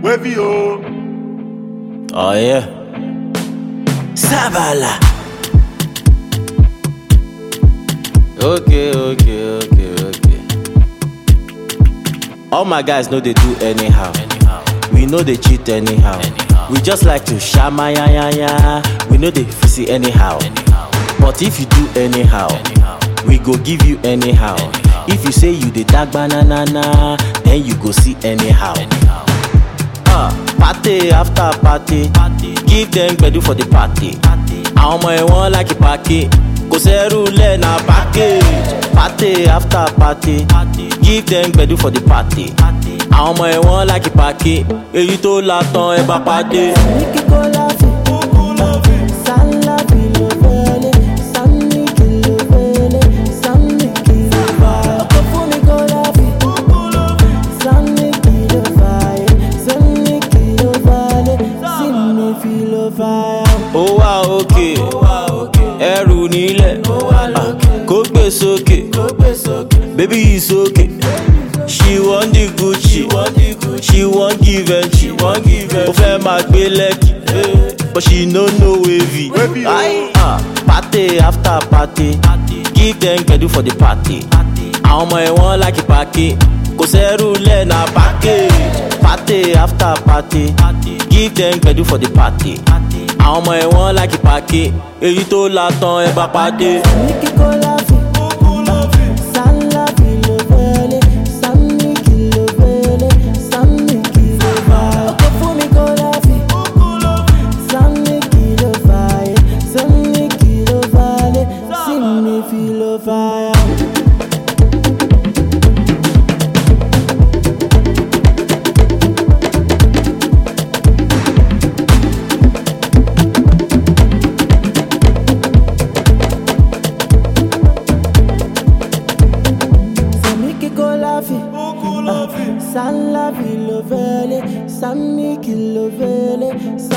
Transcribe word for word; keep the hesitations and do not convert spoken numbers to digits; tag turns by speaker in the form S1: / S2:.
S1: Wavy oh.
S2: Oh yeah. Sabala. Okay, okay, okay, okay. All my guys know they do anyhow. anyhow. We know they cheat anyhow. anyhow. We just like to shama ya ya ya. We know they fizzy anyhow. anyhow. But if you do anyhow, anyhow, we go give you anyhow. anyhow. If you say you the dark banana, then you go see anyhow. anyhow. Uh, party after party, party. Give them gbedu for the party. Àwọn ọmọ ẹ̀wọ̀n like a party. Kò sẹ́rù lẹ̀ na package. Party after party, party. Give them gbedu for the party. Àwọn ọmọ ẹ̀wọ̀n like a party. Èyí tó la tán ẹ bá pàdé. Ó wà òkè, ẹrù nílẹ̀, kó gbé sókè, baby is okay. She want the Gucci, she want give and she ó fẹ́ máa gbé lẹ́kì, but she no know wavy. uh, Party after party, give them gbedu for the party. Àwọn ọmọ ẹ̀wọ̀n like a party. Kò sẹ́rù lẹ̀ na package. Party after party, give them gbedu for the party. Àwọn ọmọ ẹ̀wọ̀n like a party. Èyí tó la tán ẹ bá pàdé.
S3: San la vie lo vele, san mi ki lo vele.